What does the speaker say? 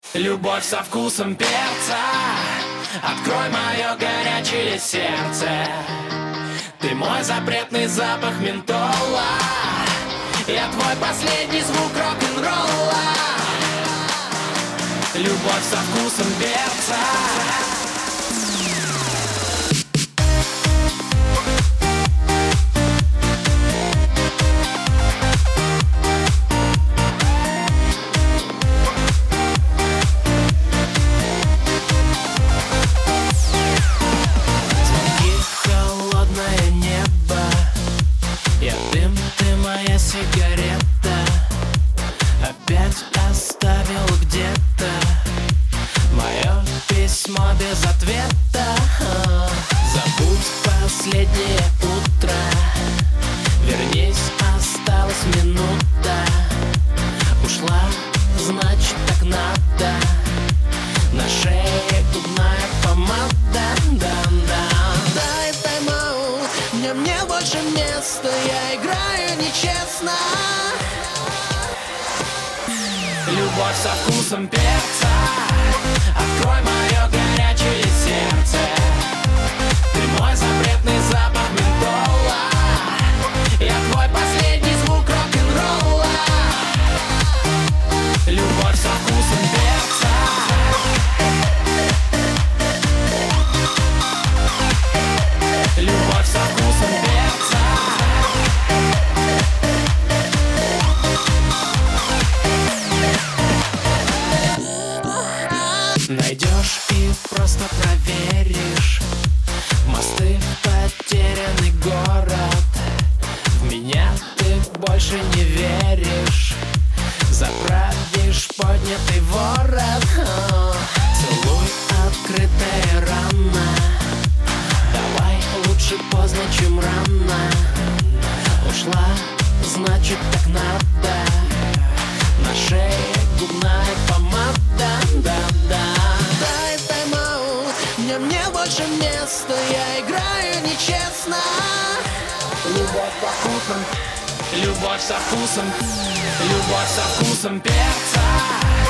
Любовь со вкусом перца, открой мое горячее сердце. Ты мой запретный запах ментола, я твой последний звук рок-н-ролла. Любовь со вкусом перца. Сигарета опять оставил где-то мое письмо без ответа. Забудь последнее утро, вернись, осталась минута. Ушла, значит так надо, на шее губная помада. Дай тайм-аут, мне больше места, я играю нечестно. Любовь со вкусом перца, открой мое горячее сердце. Ты мой запретный запах ментола, я твой последний звук рок-н-ролла. Любовь со вкусом перца. Любовь со вкусом перца. Найдешь и просто проверишь мосты в потерянный город. В меня ты больше не веришь, заправишь поднятый ворот. Целуй, открытая рана, давай лучше поздно, чем рано. Ушла, значит так надо, на шее губная помада. Дай тайм-аут, мне больше места, я играю нечестно. Любовь со вкусом, любовь со вкусом, любовь со вкусом перца.